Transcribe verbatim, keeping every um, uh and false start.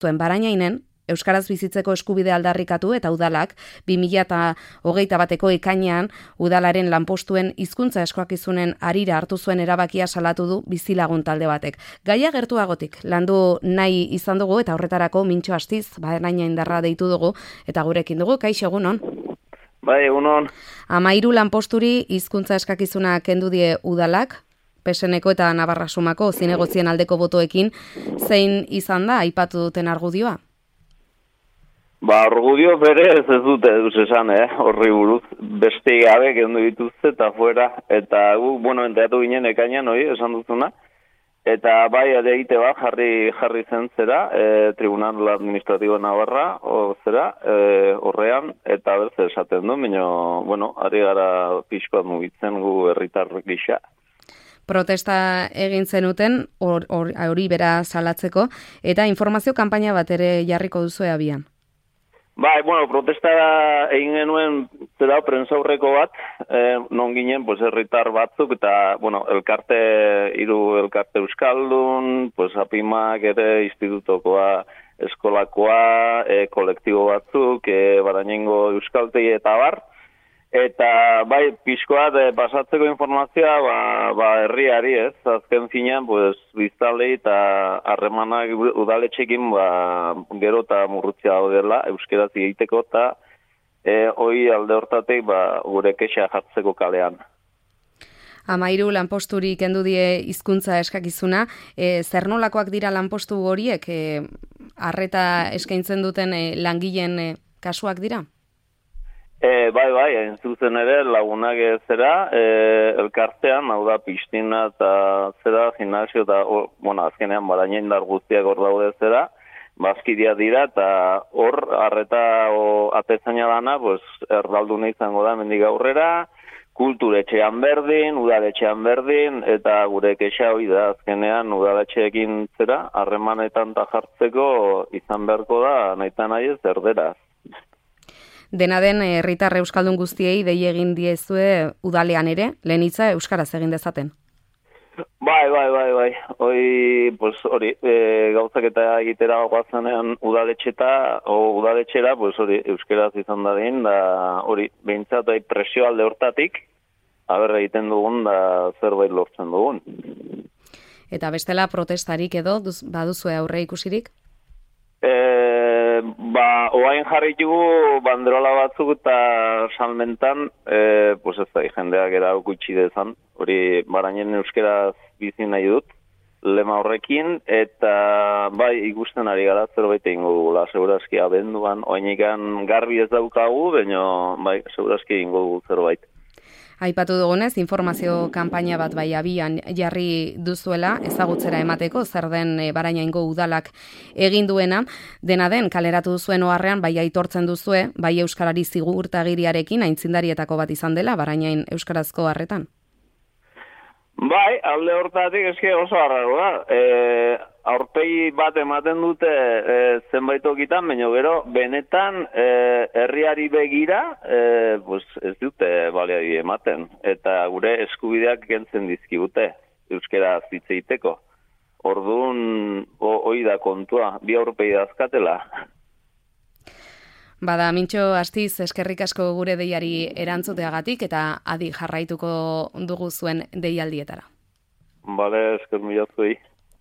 zuen Barainainen, euskaraz bizitzeko eskubide aldarrikatu eta udalak bi mila hogeita bateko ekainean udalaren lanpostuen hizkuntza eskakizunen harira hartu zuen erabakia salatu du bizilagun talde batek. Gaia gertuagotik landu nahi izan dugu eta horretarako Mintxo Astiz Barainaindarra deitu dugu eta gurekin dugu. Kaixo, egunon. Bai, egunon. Amairu lanposturi hizkuntza eskakizuna kendu die udalak, P S N-eko eta Navarra Sumako zinegotzien aldeko botoekin, zein izan da aipatu duten argudioa? Ba, argudio bere ez ez dute duz esan, eh? Horri buruz, beste gabe kendu dituzte eta fuera, eta gu, bueno, enteatu ginen ekainan, hori, esan duzuna, eta bai, egite bat, jarri, jarri zen zera, e, Tribunal Administratibo Navarra, o zera, e, horrean, eta berze esaten du, baina, bueno, ari gara pixkoat mugitzen gu herritar gisa. Protesta egin zenuten, hori bera salatzeko, eta informazio kanpaina bat ere jarriko duzu abian. Bai, bueno, protesta egin genuen zera prentsaurreko bat, eh, non ginen, pues, herritar batzuk, eta, bueno, elkarte, hiru elkarte euskaldun, pues, apimak ere institutokoa, eskolakoa, eh, kolektibo batzuk, eh, Barainengo euskaltegi eta bar, eta, bai, pixkoat, eh, pasatzeko informazioa, ba, ba, herriari, ez, azken finean, pues, biztalei eta harremanak udaletxekin, ba, gero eta murrutzea daudela, euskeraz egiteko, eta, eh, hoi alde hortatik, ba, gure kexa jartzeko kalean. Amairu lanposturi kendu die hizkuntza eskakizuna, e, zer nolakoak dira lanpostu horiek, e, arreta eskaintzen duten e, langileen e, kasuak dira? E, bai, bai, hain zuzen ere, lagunak zera, e, elkartean, hau da, piztina eta zera, gimnasio eta, o, bueno, azkenean, Barainaindar guztiak hor daude zera, bazkidia dira, eta hor, arreta o, atezaina dana, pues, erdalduna izango da, mendik aurrera, kulturetxean berdin, udaletxean berdin, eta gure kexa hori da, azkenean, udaletxeekin zera, harremanetan ta jartzeko izan beharko da, nahitan nahi ez, erderaz. Dena den, herritar euskaldun guztiei dei egin diezue udalean ere, lehen hitza euskaraz egin dezaten. Bai, bai, bai, bai. Hoi, pues, hori, e, gauzak eta egitera guazanean udaletxeta, o udaletxera, pues, hori, euskaraz izan da din, da, hori, behintzat, presio alde hortatik, haber egiten dugun, da, zerbait lortzen dugun. Eta bestela protestarik edo, duz, baduzue aurre ikusirik? E, ba, oain jarritugu banderola batzuk eta salmentan, e, pues ez da, jendeak era gutxi dezan, hori Barainen euskeraz bizi nahi dut, lema horrekin, eta bai, ikusten ari gara zerbait egingo dugula, segurazki abenduan, oainikan garbi ez daukagu, baina bai, segurazki egingo dugu zerbait. Aipatu dugunez, informazio kanpaina bat bai abian jarri duzuela, ezagutzera emateko, zer den e, Barainaingo udalak egin duena, dena den, kaleratu duzuen oharrean, bai aitortzen duzue, bai euskarari zigurtagiriarekin aintzindarietako bat izan dela, Barainain euskarazko harretan. Bai, alde hortatik eske oso harrago da. E, aurpegi bat ematen dute e, zenbait okitan, baina gero benetan e, herriari begira e, pues, ez dute baliabide ematen. Eta gure eskubideak kentzen dizkigute euskara hitz egiteko. Orduan hori da kontua, bi aurpegi dazkatela. Bada, Mintxo Astiz, eskerrik asko gure deiari erantzuteagatik eta adi jarraituko dugu zuen deialdietara. Bale, esker mila zuei.